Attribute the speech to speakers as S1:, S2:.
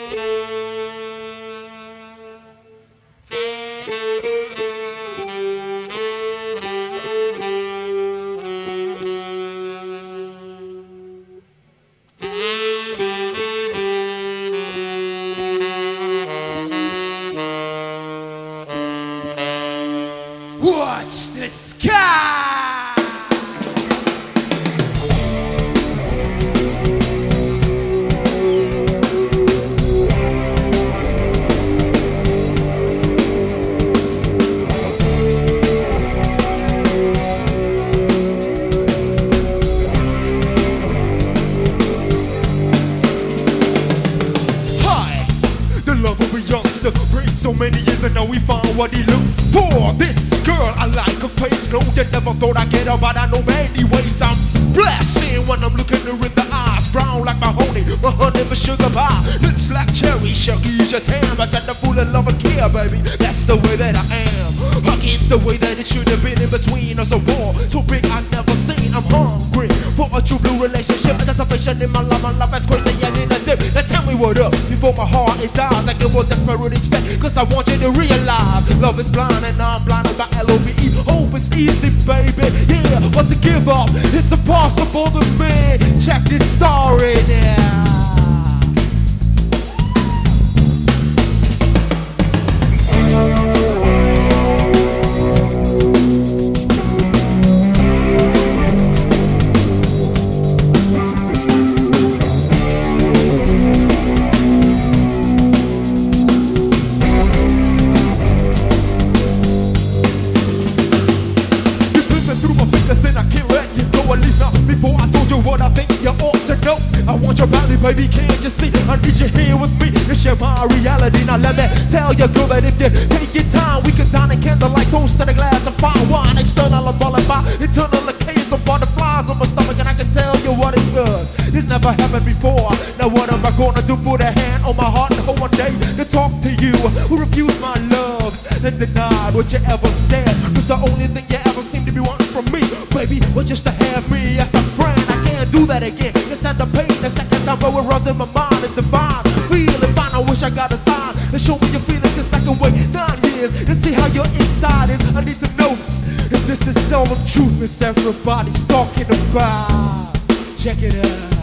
S1: Watch the sky! Hi, the love of a youngster prayed so many years and now we found what he looked for. This girl, I like her face. No, you never thought I'd get her, but I know many ways I'm blushing when I'm looking her in the eyes. Brown like my honey, my honey for sugar pie. Lips like cherry, Shaggy's your tan, but I'm full of love and care, baby. That's the way that I am. Hugging's the way that it should have been in between us. A war so big I've never seen. I'm hungry for a true blue relationship. There's a vision in my love that's crazy and in a dip. Now tell me what up before my heart it dies. Like it was desperate each day, cause I want you to realize love is blind and I'm blinded by L-O-V-E. Hope it's easy, baby. Yeah, but to give up, it's impossible to me. Check this story now. Before I told you what I think you ought to know, I want your body, baby, can't you see? I need you here with me to share my reality. Now let me tell you, girl, that if you take your time, we can dine in candlelight, toast in a glass of fine wine. External and by internal case of butterflies on my stomach, and I can tell you what it does. This never happened before. Now what am I gonna do? Put a hand on my heart and hope one day to talk to you who refused my love and denied what you ever said. Cause the only thing you ever seem to be wanting from me, baby, was just to have me as a friend. I can't do that again. It's not the pain, the second time where it runs in my mind. It's divine, feeling fine. I wish I got a sign to show me your feelings, cause I can wait 9 years and see how your inside is. I need to know if this is soul of truth, is everybody's talking about. Check it out.